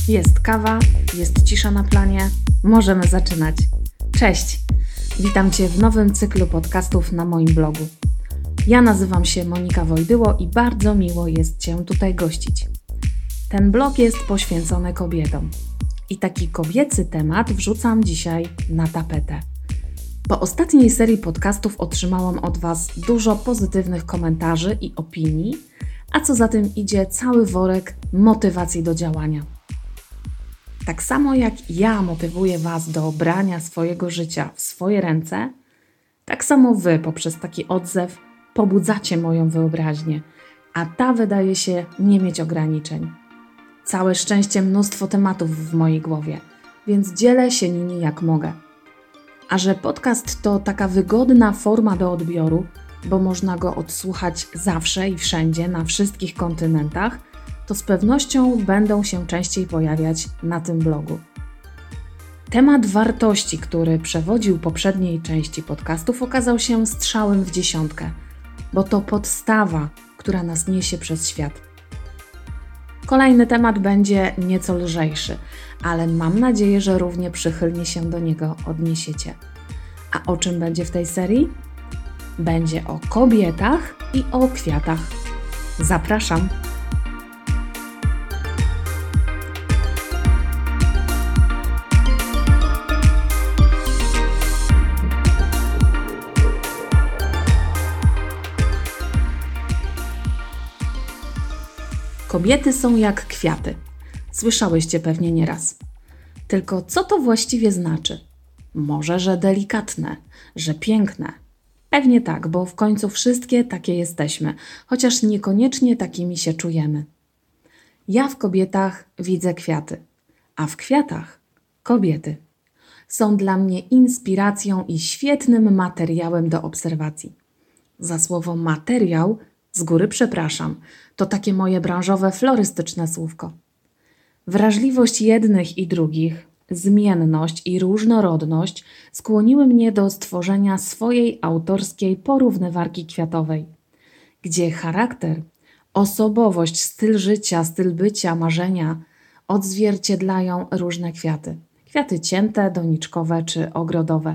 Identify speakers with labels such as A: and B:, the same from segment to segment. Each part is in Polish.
A: Jest kawa, jest cisza na planie. Możemy zaczynać. Cześć! Witam Cię w nowym cyklu podcastów na moim blogu. Ja nazywam się Monika Wojdyło i bardzo miło jest Cię tutaj gościć. Ten blog jest poświęcony kobietom. I taki kobiecy temat wrzucam dzisiaj na tapetę. Po ostatniej serii podcastów otrzymałam od Was dużo pozytywnych komentarzy i opinii, a co za tym idzie cały worek motywacji do działania. Tak samo jak ja motywuję Was do brania swojego życia w swoje ręce, tak samo Wy poprzez taki odzew pobudzacie moją wyobraźnię, a ta wydaje się nie mieć ograniczeń. Całe szczęście mnóstwo tematów w mojej głowie, więc dzielę się nimi jak mogę. A że podcast to taka wygodna forma do odbioru, bo można go odsłuchać zawsze i wszędzie, na wszystkich kontynentach, to z pewnością będą się częściej pojawiać na tym blogu. Temat wartości, który przewodził poprzedniej części podcastów, okazał się strzałem w dziesiątkę, bo to podstawa, która nas niesie przez świat. Kolejny temat będzie nieco lżejszy, ale mam nadzieję, że równie przychylnie się do niego odniesiecie. A o czym będzie w tej serii? Będzie o kobietach i o kwiatach. Zapraszam! Kobiety są jak kwiaty. Słyszałyście pewnie nieraz. Tylko co to właściwie znaczy? Może, że delikatne, że piękne. Pewnie tak, bo w końcu wszystkie takie jesteśmy, chociaż niekoniecznie takimi się czujemy. Ja w kobietach widzę kwiaty, a w kwiatach kobiety. Są dla mnie inspiracją i świetnym materiałem do obserwacji. Za słowo materiał z góry przepraszam, to takie moje branżowe florystyczne słówko. Wrażliwość jednych i drugich, zmienność i różnorodność skłoniły mnie do stworzenia swojej autorskiej porównywarki kwiatowej, gdzie charakter, osobowość, styl życia, styl bycia, marzenia odzwierciedlają różne kwiaty. Kwiaty cięte, doniczkowe czy ogrodowe.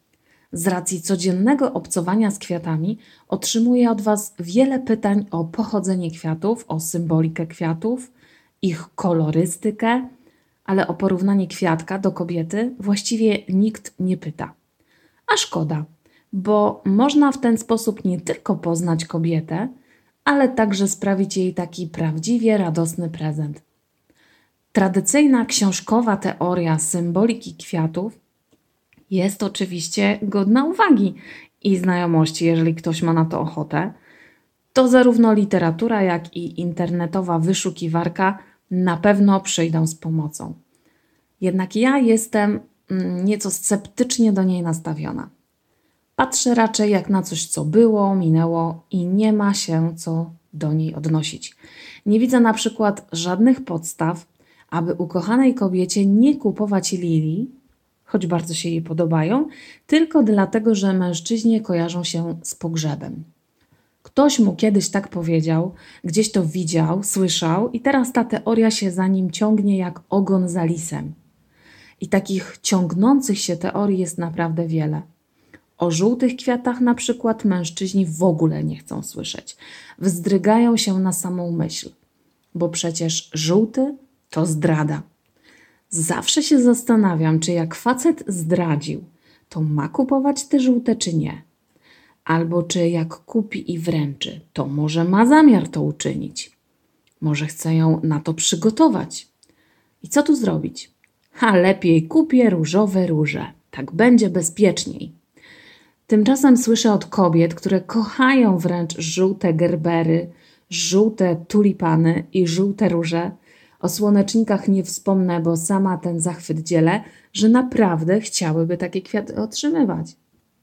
A: Z racji codziennego obcowania z kwiatami otrzymuję od Was wiele pytań o pochodzenie kwiatów, o symbolikę kwiatów, ich kolorystykę, ale o porównanie kwiatka do kobiety właściwie nikt nie pyta. A szkoda, bo można w ten sposób nie tylko poznać kobietę, ale także sprawić jej taki prawdziwie radosny prezent. Tradycyjna książkowa teoria symboliki kwiatów jest oczywiście godna uwagi i znajomości, jeżeli ktoś ma na to ochotę. To zarówno literatura, jak i internetowa wyszukiwarka na pewno przyjdą z pomocą. Jednak ja jestem nieco sceptycznie do niej nastawiona. Patrzę raczej jak na coś, co było, minęło i nie ma się co do niej odnosić. Nie widzę na przykład żadnych podstaw, aby ukochanej kobiecie nie kupować lilii, choć bardzo się jej podobają, tylko dlatego, że mężczyźnie kojarzą się z pogrzebem. Ktoś mu kiedyś tak powiedział, gdzieś to widział, słyszał i teraz ta teoria się za nim ciągnie jak ogon za lisem. I takich ciągnących się teorii jest naprawdę wiele. O żółtych kwiatach na przykład mężczyźni w ogóle nie chcą słyszeć. Wzdrygają się na samą myśl, bo przecież żółty to zdrada. Zawsze się zastanawiam, czy jak facet zdradził, to ma kupować te żółte czy nie. Albo czy jak kupi i wręczy, to może ma zamiar to uczynić. Może chce ją na to przygotować. I co tu zrobić? Lepiej kupię różowe róże. Tak będzie bezpieczniej. Tymczasem słyszę od kobiet, które kochają wręcz żółte gerbery, żółte tulipany i żółte róże. O słonecznikach nie wspomnę, bo sama ten zachwyt dzielę, że naprawdę chciałyby takie kwiaty otrzymywać.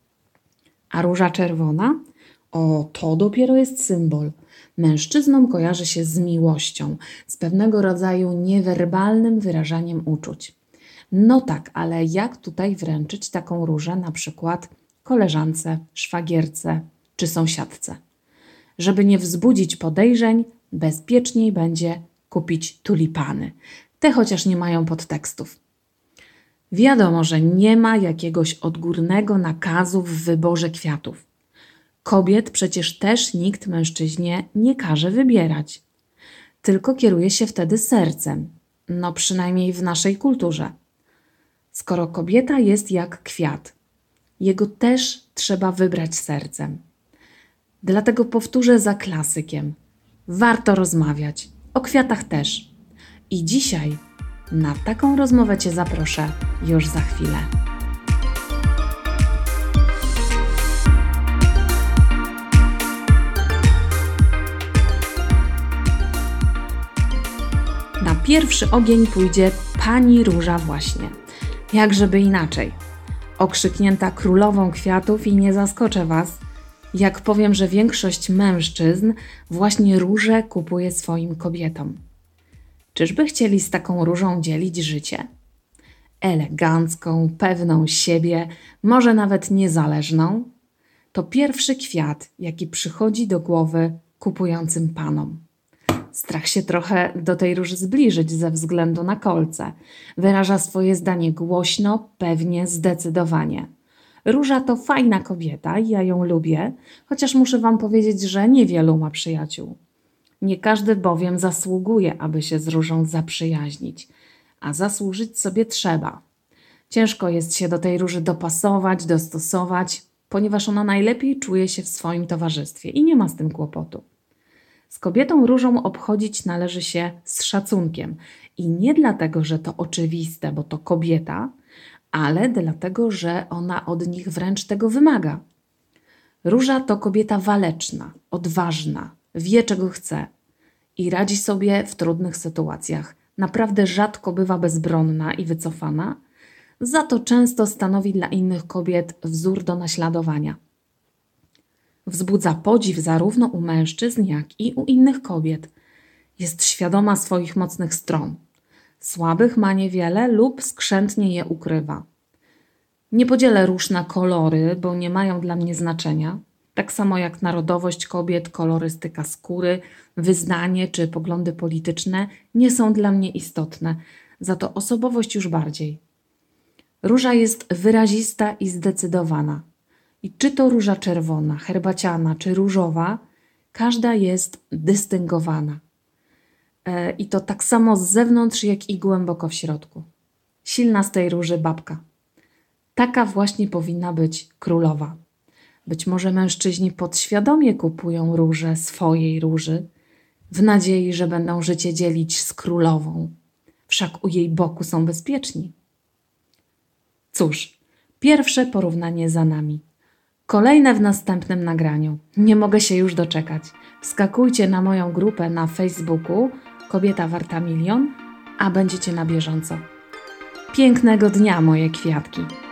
A: A róża czerwona? To dopiero jest symbol. Mężczyznom kojarzy się z miłością, z pewnego rodzaju niewerbalnym wyrażaniem uczuć. No tak, ale jak tutaj wręczyć taką różę na przykład koleżance, szwagierce czy sąsiadce? Żeby nie wzbudzić podejrzeń, bezpieczniej będzie kupić tulipany. Te chociaż nie mają podtekstów. Wiadomo, że nie ma jakiegoś odgórnego nakazu w wyborze kwiatów. Kobiet przecież też nikt mężczyźnie nie każe wybierać. Tylko kieruje się wtedy sercem. No przynajmniej w naszej kulturze. Skoro kobieta jest jak kwiat, jego też trzeba wybrać sercem. Dlatego powtórzę za klasykiem. Warto rozmawiać. O kwiatach też. I dzisiaj na taką rozmowę Cię zaproszę już za chwilę. Na pierwszy ogień pójdzie pani Róża właśnie. Jakżeby inaczej. Okrzyknięta królową kwiatów i nie zaskoczę Was, jak powiem, że większość mężczyzn właśnie róże kupuje swoim kobietom. Czyżby chcieli z taką różą dzielić życie? Elegancką, pewną siebie, może nawet niezależną? To pierwszy kwiat, jaki przychodzi do głowy kupującym panom. Strach się trochę do tej róży zbliżyć ze względu na kolce. Wyraża swoje zdanie głośno, pewnie, zdecydowanie. Róża to fajna kobieta i ja ją lubię, chociaż muszę Wam powiedzieć, że niewielu ma przyjaciół. Nie każdy bowiem zasługuje, aby się z różą zaprzyjaźnić, a zasłużyć sobie trzeba. Ciężko jest się do tej róży dopasować, dostosować, ponieważ ona najlepiej czuje się w swoim towarzystwie i nie ma z tym kłopotu. Z kobietą różą obchodzić należy się z szacunkiem i nie dlatego, że to oczywiste, bo to kobieta, ale dlatego, że ona od nich wręcz tego wymaga. Róża to kobieta waleczna, odważna, wie czego chce i radzi sobie w trudnych sytuacjach. Naprawdę rzadko bywa bezbronna i wycofana, za to często stanowi dla innych kobiet wzór do naśladowania. Wzbudza podziw zarówno u mężczyzn, jak i u innych kobiet. Jest świadoma swoich mocnych stron. Słabych ma niewiele lub skrzętnie je ukrywa. Nie podzielę róż na kolory, bo nie mają dla mnie znaczenia. Tak samo jak narodowość kobiet, kolorystyka skóry, wyznanie czy poglądy polityczne nie są dla mnie istotne, za to osobowość już bardziej. Róża jest wyrazista i zdecydowana. I czy to róża czerwona, herbaciana czy różowa, każda jest dystyngowana. I to tak samo z zewnątrz, jak i głęboko w środku. Silna z tej róży babka. Taka właśnie powinna być królowa. Być może mężczyźni podświadomie kupują róże swojej róży, w nadziei, że będą życie dzielić z królową. Wszak u jej boku są bezpieczni. Cóż, pierwsze porównanie za nami. Kolejne w następnym nagraniu. Nie mogę się już doczekać. Wskakujcie na moją grupę na Facebooku Kobieta Warta Milion, a będziecie na bieżąco. Pięknego dnia, moje kwiatki.